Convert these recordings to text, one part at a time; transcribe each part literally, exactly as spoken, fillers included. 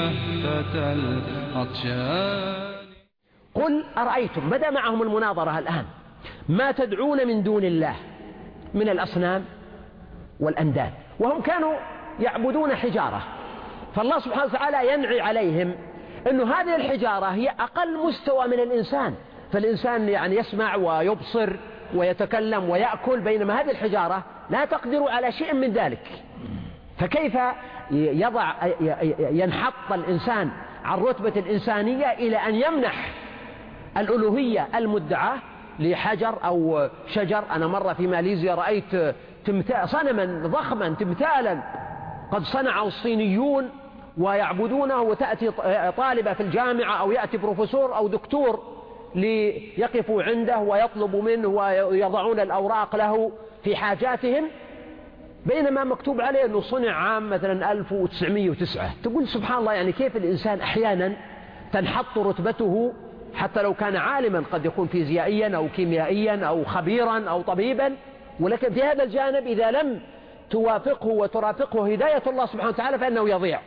لهفة العطشان. قل أرأيتم، بدأ معهم المناظرة الآن، ما تدعون من دون الله من الأصنام والأنداد، وهم كانوا يعبدون حجارة، فالله سبحانه وتعالى ينعي عليهم أن هذه الحجارة هي أقل مستوى من الإنسان، فالإنسان يعني يسمع ويبصر ويتكلم ويأكل، بينما هذه الحجارة لا تقدر على شيء من ذلك. فكيف يضع ينحط الإنسان عن رتبة الإنسانية إلى أن يمنح الألوهية المدعاة لحجر أو شجر؟ أنا مرة في ماليزيا رأيت تمثال صنما ضخما، تمثالا قد صنعه الصينيون ويعبدونه، وتأتي طالبة في الجامعة أو يأتي بروفيسور أو دكتور ليقفوا عنده ويطلبوا منه ويضعون الأوراق له في حاجاتهم، بينما مكتوب عليه أنه صنع عام مثلا ألف وتسعمائة وتسعة. تقول سبحان الله، يعني كيف الإنسان أحيانا تنحط رتبته حتى لو كان عالما، قد يكون فيزيائيا أو كيميائيا أو خبيرا أو طبيبا، ولكن في هذا الجانب إذا لم توافقه وترافقه هداية الله سبحانه وتعالى فإنه يضيع.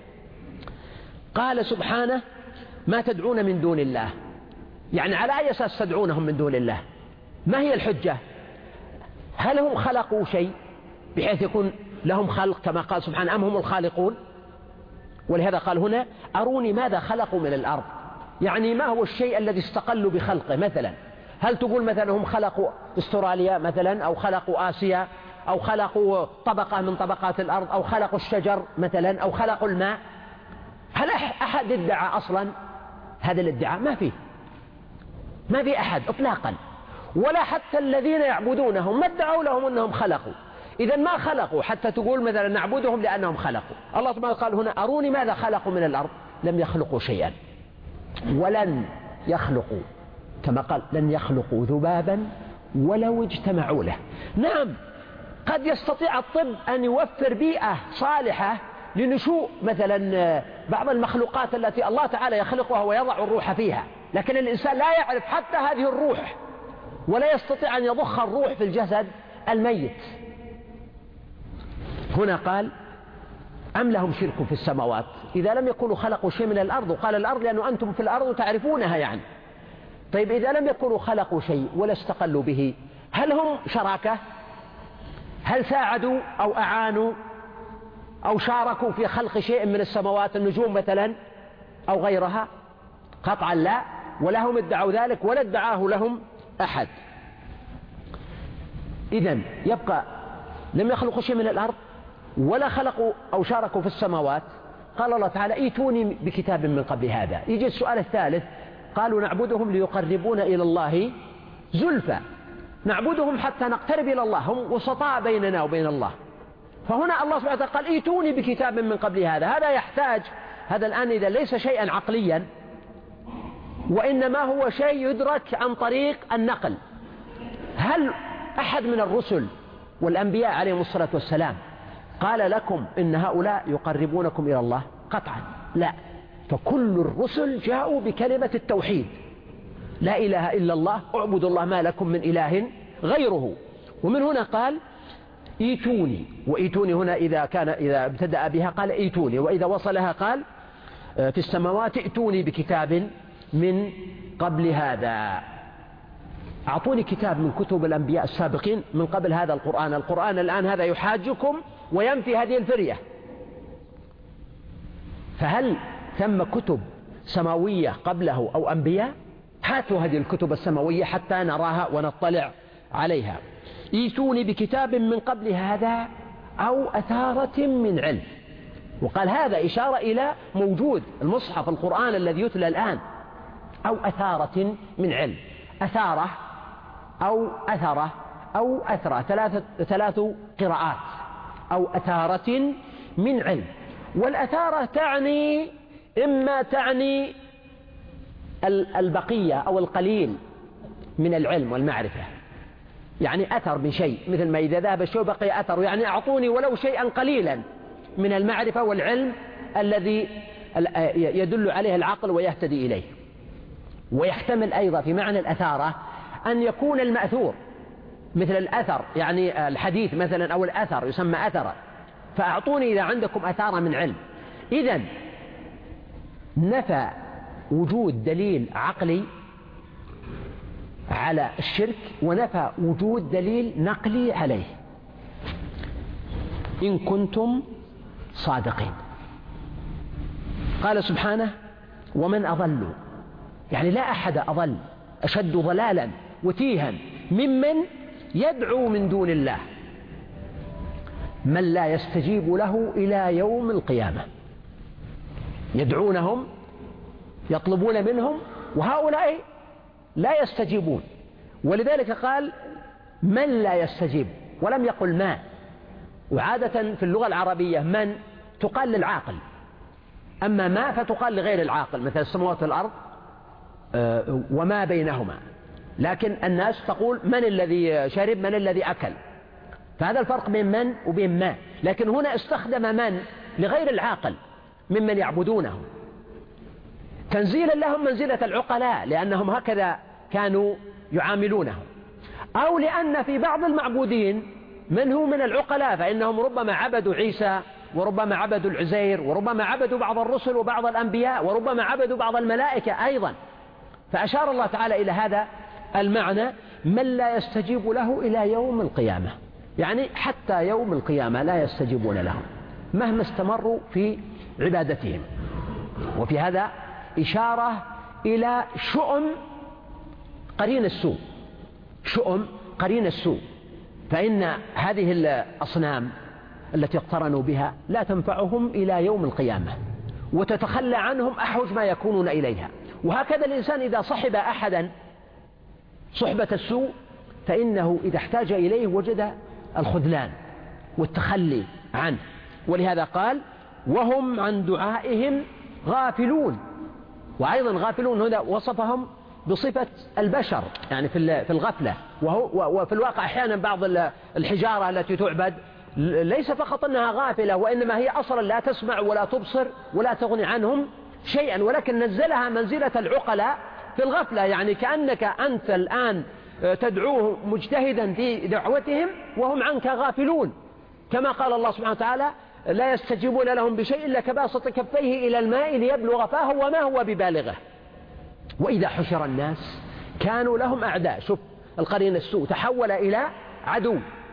قال سبحانه ما تدعون من دون الله، يعني على أي أساس تدعونهم من دون الله؟ ما هي الحجة؟ هل هم خلقوا شيء بحيث يكون لهم خلق كما قال سبحانه أم هم الخالقون؟ ولهذا قال هنا أروني ماذا خلقوا من الأرض، يعني ما هو الشيء الذي استقلوا بخلقه؟ مثلا هل تقول مثلا هم خلقوا استراليا مثلا، أو خلقوا آسيا، أو خلقوا طبقة من طبقات الأرض، أو خلقوا الشجر مثلا، أو خلقوا الماء؟ هل أحد ادعى أصلا هذا الادعاء؟ ما فيه، ما في أحد إطلاقا، ولا حتى الذين يعبدونهم ما ادعوا لهم أنهم خلقوا. إذا ما خلقوا حتى تقول مثلا نعبدهم لأنهم خلقوا. الله سبحانه قال هنا أروني ماذا خلقوا من الأرض، لم يخلقوا شيئا ولن يخلقوا، كما قال لن يخلقوا ذبابا ولو اجتمعوا له. نعم، قد يستطيع الطب أن يوفر بيئة صالحة لنشوء مثلا بعض المخلوقات التي الله تعالى يخلقها ويضع الروح فيها، لكن الإنسان لا يعرف حتى هذه الروح، ولا يستطيع أن يضخ الروح في الجسد الميت. هنا قال أم لهم شرك في السماوات، إذا لم يكونوا خلقوا شيء من الأرض، وقال الأرض لأنه أنتم في الأرض تعرفونها يعني. طيب إذا لم يكونوا خلقوا شيء ولا استقلوا به، هل هم شراكة؟ هل ساعدوا أو أعانوا أو شاركوا في خلق شيء من السماوات، النجوم مثلا أو غيرها؟ قطعا لا، ولا هم ادعوا ذلك ولا ادعاه لهم أحد. إذن يبقى لم يخلقوا شيء من الأرض ولا خلقوا أو شاركوا في السماوات. قال الله تعالى ايتوني بكتاب من قبل هذا. يجي السؤال الثالث، قالوا نعبدهم ليقربونا إلى الله زلفى، نعبدهم حتى نقترب إلى الله، هم وسطاء بيننا وبين الله. فهنا الله سبحانه وتعالى قال ايتوني بكتاب من قبل هذا. هذا يحتاج، هذا الآن إذا ليس شيئا عقليا، وإنما هو شيء يدرك عن طريق النقل. هل أحد من الرسل والأنبياء عليهم الصلاة والسلام قال لكم إن هؤلاء يقربونكم إلى الله؟ قطعا لا. فكل الرسل جاءوا بكلمة التوحيد، لا إله إلا الله، اعبدوا الله ما لكم من إله غيره. ومن هنا قال ايتوني، وايتوني هنا إذا كان إذا ابتدأ بها قال ايتوني، وإذا وصلها قال في السماوات ائتوني بكتاب من قبل هذا. أعطوني كتاب من كتب الأنبياء السابقين من قبل هذا القرآن. القرآن الآن هذا يحاجكم وينفي هذه الفرية. فهل ثم كتب سماوية قبله أو أنبياء؟ هاتوا هذه الكتب السماوية حتى نراها ونطلع عليها. ايتوني بكتاب من قبل هذا أو أثارة من علم. وقال هذا إشارة إلى موجود المصحف القرآن الذي يتلى الآن، أو أثارة من علم. أثارة أو أثرة أو أثرة، ثلاثة ثلاث قراءات، أو أثارة من علم. والأثارة تعني إما تعني البقية أو القليل من العلم والمعرفة، يعني أثر من شيء، مثل ما إذا ذهب الشيء بقي أثر، يعني أعطوني ولو شيئا قليلا من المعرفة والعلم الذي يدل عليه العقل ويهتدي إليه. ويحتمل أيضا في معنى الأثارة أن يكون المأثور، مثل الأثر يعني الحديث مثلا، أو الأثر يسمى أثرا. فأعطوني إذا عندكم أثارة من علم. إذن نفى وجود دليل عقلي على الشرك ونفى وجود دليل نقلي عليه إن كنتم صادقين. قال سبحانه ومن أضل، يعني لا أحد أضل أشد ضلالا وتيها ممن يدعو من دون الله من لا يستجيب له إلى يوم القيامة. يدعونهم يطلبون منهم وهؤلاء لا يستجيبون، ولذلك قال من لا يستجيب ولم يقل ما. وعادة في اللغة العربية من تقال للعاقل، أما ما فتقال لغير العاقل، مثل السماوات والأرض وما بينهما. لكن الناس تقول من الذي شرب، من الذي أكل، فهذا الفرق بين من وبين ما. لكن هنا استخدم من لغير العاقل ممن يعبدونه تنزيلا لهم منزلة العقلاء، لأنهم هكذا كانوا يعاملونهم، أو لأن في بعض المعبودين من هو من العقلاء، فإنهم ربما عبدوا عيسى وربما عبدوا العزير وربما عبدوا بعض الرسل وبعض الأنبياء وربما عبدوا بعض الملائكة أيضا. فأشار الله تعالى إلى هذا المعنى من لا يستجيب له إلى يوم القيامة، يعني حتى يوم القيامة لا يستجيبون لهم مهما استمروا في عبادتهم. وفي هذا إشارة إلى شؤم قرين السوء، شؤم قرين السوء، فإن هذه الأصنام التي اقترنوا بها لا تنفعهم إلى يوم القيامة، وتتخلى عنهم أحوج ما يكونون إليها. وهكذا الإنسان إذا صحب أحدا صحبة السوء فإنه إذا احتاج إليه وجد الخذلان والتخلي عنه. ولهذا قال وهم عن دعائهم غافلون. وأيضا غافلون هنا وصفهم بصفة البشر، يعني في الغفلة. وهو وفي الواقع أحيانا بعض الحجارة التي تعبد ليس فقط أنها غافلة، وإنما هي أصلا لا تسمع ولا تبصر ولا تغني عنهم شيئا، ولكن نزلها منزلة العقلاء في الغفلة. يعني كأنك أنت الآن تدعوه مجتهدا في دعوتهم وهم عنك غافلون، كما قال الله سبحانه وتعالى لا يستجيبون لهم بشيء إلا كباسط كفيه إلى الماء ليبلغ فاه وما هو ببالغه. وإذا حشر الناس كانوا لهم أعداء. شوف القرين السوء تحول إلى عدو.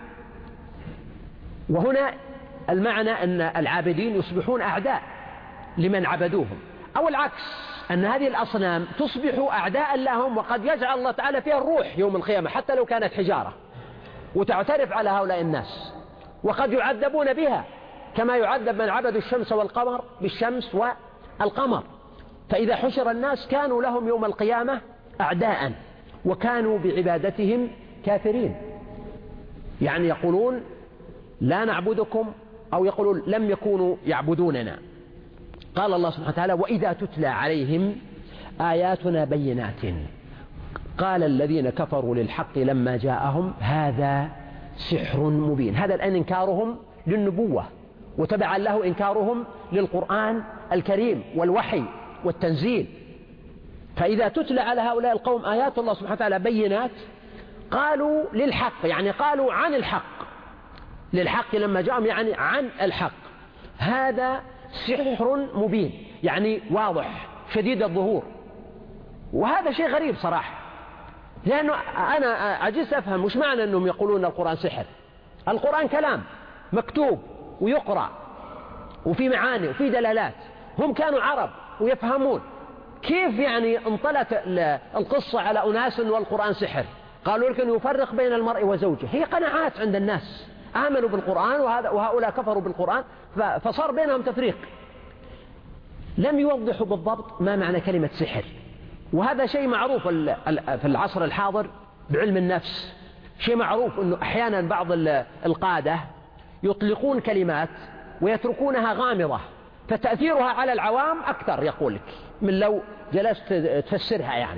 وهنا المعنى أن العابدين يصبحون أعداء لمن عبدوهم، أو العكس أن هذه الأصنام تصبح أعداء لهم، وقد يجعل الله تعالى فيها الروح يوم القيامة حتى لو كانت حجارة وتعترف على هؤلاء الناس، وقد يعذبون بها كما يعذب من عبد الشمس والقمر بالشمس والقمر. فإذا حشر الناس كانوا لهم يوم القيامة أعداء وكانوا بعبادتهم كافرين، يعني يقولون لا نعبدكم، أو يقولون لم يكونوا يعبدوننا. قال الله سبحانه وتعالى وإذا تتلى عليهم آياتنا بينات قال الذين كفروا للحق لما جاءهم هذا سحر مبين. هذا الآن إنكارهم للنبوة، وتبعا له إنكارهم للقرآن الكريم والوحي والتنزيل. فإذا تتلى على هؤلاء القوم آيات الله سبحانه وتعالى بينات قالوا للحق، يعني قالوا عن الحق، للحق لما جاءهم يعني عن الحق، هذا سحر مبين، يعني واضح شديد الظهور. وهذا شيء غريب صراحة، لأنه أنا عجزت أفهم وش معنى أنهم يقولون القرآن سحر. القرآن كلام مكتوب ويقرأ وفي معاني وفي دلالات، هم كانوا عرب ويفهمون. كيف يعني انطلت القصة على أناس والقرآن سحر؟ قالوا لك أنه يفرق بين المرء وزوجه. هي قناعات عند الناس، آمنوا بالقرآن وهؤلاء كفروا بالقرآن، فصار بينهم تفريق. لم يوضحوا بالضبط ما معنى كلمة سحر. وهذا شيء معروف في العصر الحاضر بعلم النفس، شيء معروف أنه أحيانا بعض القادة يطلقون كلمات ويتركونها غامضة، فتأثيرها على العوام أكثر يقول لك من لو جلست تفسرها يعني.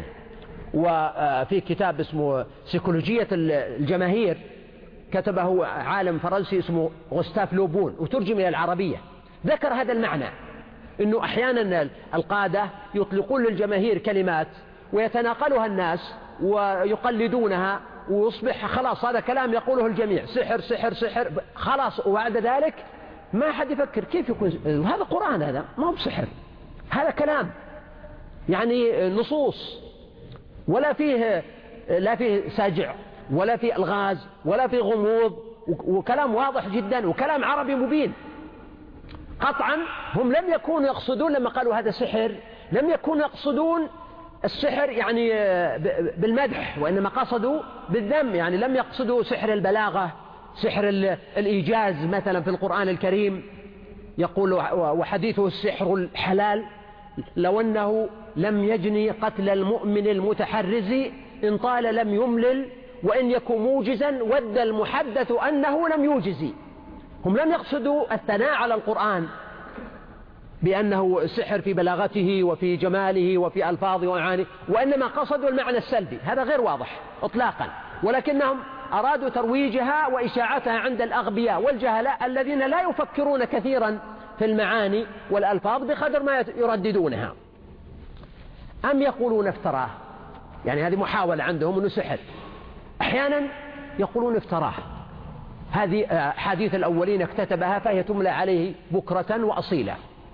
وفي كتاب اسمه سيكولوجية الجماهير كتبه عالم فرنسي اسمه غوستاف لوبون وترجم إلى العربية، ذكر هذا المعنى، أنه أحيانا القادة يطلقون للجماهير كلمات ويتناقلها الناس ويقلدونها، ويصبح خلاص هذا كلام يقوله الجميع سحر سحر سحر خلاص. وبعد ذلك ما حد يفكر كيف يكون هذا قرآن، هذا ما هو بسحر. هذا كلام يعني نصوص، ولا فيه لا فيه سجع ولا فيه الغاز ولا فيه غموض، وكلام واضح جدا وكلام عربي مبين. قطعا هم لم يكونوا يقصدون لما قالوا هذا سحر، لم يكونوا يقصدون السحر يعني بالمدح، وإنما قصدوا بالذم. يعني لم يقصدوا سحر البلاغة، سحر الإيجاز مثلا في القرآن الكريم يقول وحديثه السحر الحلال، لو أنه لم يجني قتل المؤمن المتحرز إن طال لم يملل وإن يكن موجزا ود المحدث أنه لم يوجز. هم لم يقصدوا الثناء على القرآن بأنه سحر في بلاغته وفي جماله وفي ألفاظه ومعانيه، وإنما قصدوا المعنى السلبي. هذا غير واضح إطلاقا، ولكنهم أرادوا ترويجها وإشاعتها عند الأغبياء والجهلاء الذين لا يفكرون كثيرا في المعاني والألفاظ بقدر ما يرددونها. أم يقولون افتراه، يعني هذه محاولة عندهم أنه سحر. أحيانا يقولون افتراه، هذه حديث الأولين اكتتبها فهي تملى عليه بكرة وأصيلا.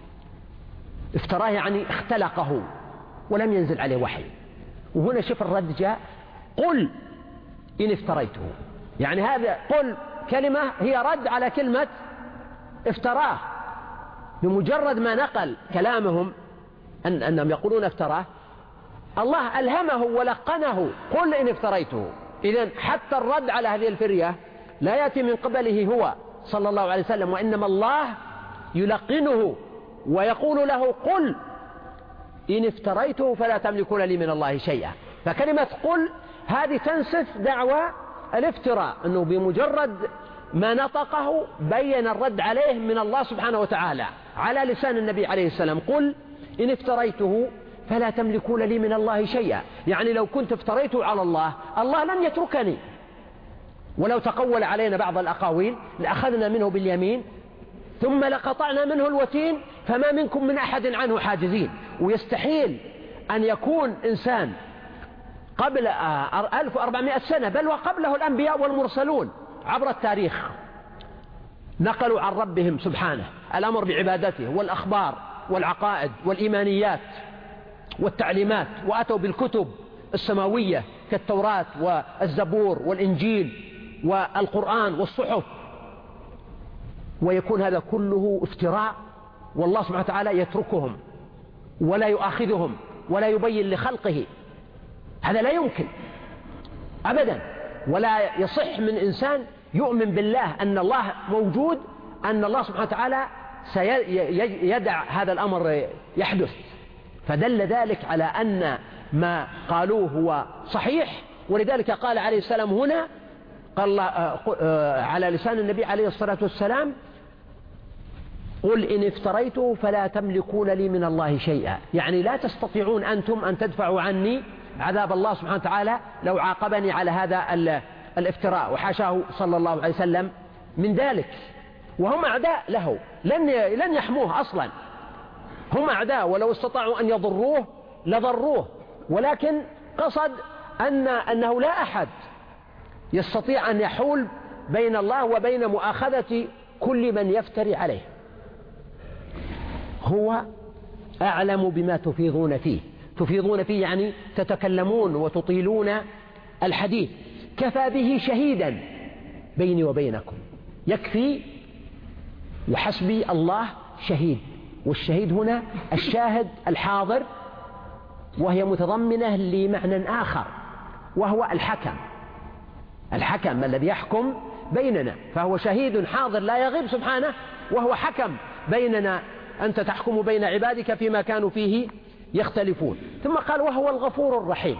افتراه يعني اختلقه ولم ينزل عليه وحي. وهنا شوف الرد جاء قل إن افتريته، يعني هذا قل كلمة هي رد على كلمة افتراه. بمجرد ما نقل كلامهم أن أنهم يقولون افتراه، الله ألهمه ولقنه قل إن افتريته. إذن حتى الرد على هذه الفرية لا يأتي من قبله هو صلى الله عليه وسلم، وإنما الله يلقنه ويقول له قل إن افتريته فلا تملكون لي من الله شيئا. فكلمة قل هذه تنسف دعوى الافتراء، أنه بمجرد ما نطقه بين الرد عليه من الله سبحانه وتعالى على لسان النبي عليه السلام. قل إن افتريته فلا تملكون لي من الله شيئا، يعني لو كنت افتريته على الله الله لن يتركني، ولو تقول علينا بعض الأقاويل لأخذنا منه باليمين ثم لقطعنا منه الوتين فما منكم من أحد عنه حاجزين. ويستحيل أن يكون إنسان قبل ألف وأربعمائة سنة بل وقبله الأنبياء والمرسلون عبر التاريخ نقلوا عن ربهم سبحانه الأمر بعبادته والأخبار والعقائد والإيمانيات والتعليمات، وأتوا بالكتب السماوية كالتوراة والزبور والإنجيل والقرآن والصحف، ويكون هذا كله افتراء والله سبحانه وتعالى يتركهم ولا يؤاخذهم ولا يبين لخلقه. هذا لا يمكن أبدا، ولا يصح من إنسان يؤمن بالله أن الله موجود أن الله سبحانه وتعالى سيدع هذا الأمر يحدث. فدل ذلك على أن ما قالوه هو صحيح، ولذلك قال عليه السلام هنا قال على لسان النبي عليه الصلاة والسلام قل إن افتريته فلا تملكون لي من الله شيئا، يعني لا تستطيعون أنتم أن تدفعوا عني عذاب الله سبحانه وتعالى لو عاقبني على هذا الافتراء، وحاشاه صلى الله عليه وسلم من ذلك. وهم أعداء له لن لن يحموه أصلا، هم أعداء ولو استطاعوا أن يضروه لضروه، ولكن قصد أن أنه لا أحد يستطيع أن يحول بين الله وبين مؤاخذة كل من يفتري عليه. هو أعلم بما تفيضون فيه، تفيضون فيه يعني تتكلمون وتطيلون الحديث. كفى به شهيدا بيني وبينكم، يكفي وحسبي الله شهيد. والشهيد هنا الشاهد الحاضر، وهي متضمنة لمعنى آخر وهو الحكم، الحكم الذي يحكم بيننا، فهو شهيد حاضر لا يغيب سبحانه، وهو حكم بيننا، أنت تحكم بين عبادك فيما كانوا فيه يختلفون. ثم قال وهو الغفور الرحيم،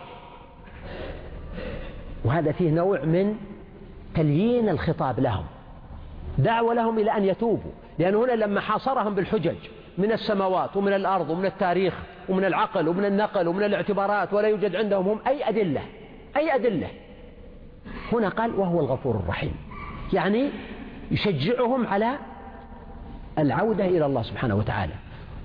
وهذا فيه نوع من تليين الخطاب لهم، دعوة لهم إلى أن يتوبوا، لأن هنا لما حاصرهم بالحجج من السماوات ومن الأرض ومن التاريخ ومن العقل ومن النقل ومن الاعتبارات ولا يوجد عندهم هم أي أدلة أي أدلة هنا قال وهو الغفور الرحيم، يعني يشجعهم على العودة إلى الله سبحانه وتعالى.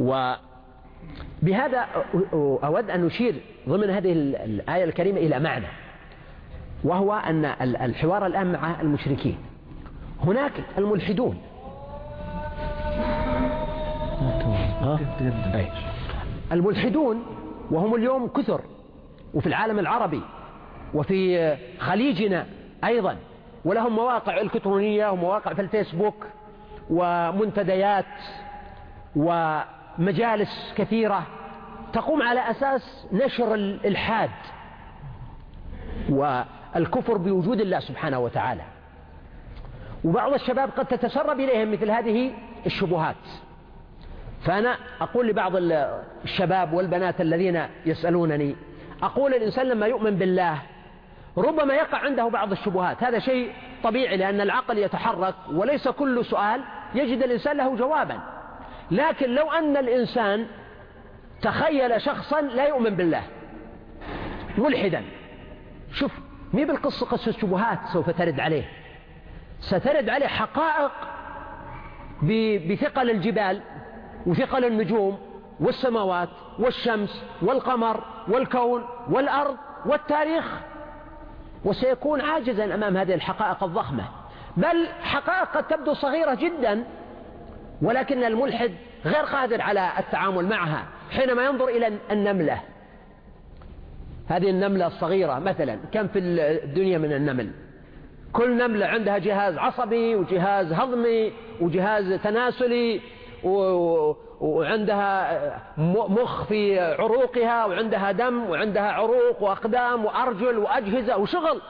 وبهذا أود أن نشير ضمن هذه الآية الكريمة إلى معنى، وهو أن الحوار الآن مع المشركين، هناك الملحدون الملحدون وهم اليوم كثر، وفي العالم العربي وفي خليجنا أيضا، ولهم مواقع إلكترونية ومواقع في الفيسبوك ومنتديات ومجالس كثيرة تقوم على أساس نشر الإلحاد والكفر بوجود الله سبحانه وتعالى. وبعض الشباب قد تتسرب إليهم مثل هذه الشبهات. فأنا أقول لبعض الشباب والبنات الذين يسألونني، أقول الإنسان لما يؤمن بالله ربما يقع عنده بعض الشبهات، هذا شيء طبيعي لأن العقل يتحرك وليس كل سؤال يجد الإنسان له جوابا. لكن لو أن الإنسان تخيل شخصا لا يؤمن بالله ملحدا، شوف مي بالقصة قصة شبهات سوف ترد عليه، سترد عليه حقائق بثقل الجبال وثقل النجوم والسماوات والشمس والقمر والكون والأرض والتاريخ، وسيكون عاجزا أمام هذه الحقائق الضخمة، بل حقائق قد تبدو صغيرة جدا ولكن الملحد غير قادر على التعامل معها. حينما ينظر إلى النملة، هذه النملة الصغيرة مثلا، كم في الدنيا من النمل؟ كل نملة عندها جهاز عصبي وجهاز هضمي وجهاز تناسلي وعندها مخ في عروقها وعندها دم وعندها عروق وأقدام وأرجل وأجهزة وشغل.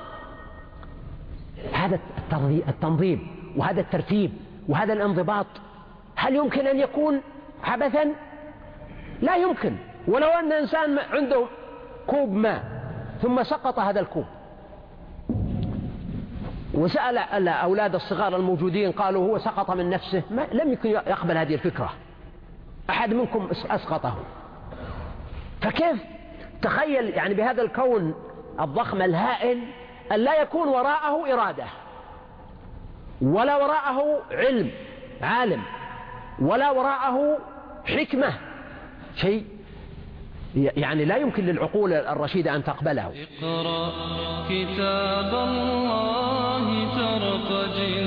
هذا التنظيم وهذا الترتيب وهذا الانضباط هل يمكن أن يكون عبثا؟ لا يمكن. ولو أن إنسان عنده كوب ماء ثم سقط هذا الكوب وسأل الأولاد الصغار الموجودين قالوا هو سقط من نفسه، ما لم يكن يقبل هذه الفكرة، أحد منكم أسقطه. فكيف تخيل يعني بهذا الكون الضخم الهائل أن لا يكون وراءه إرادة ولا وراءه علم عالم ولا وراءه حكمة، شيء يعني لا يمكن للعقول الرشيدة أن تقبله. اقرأ كتاب الله ترق جنان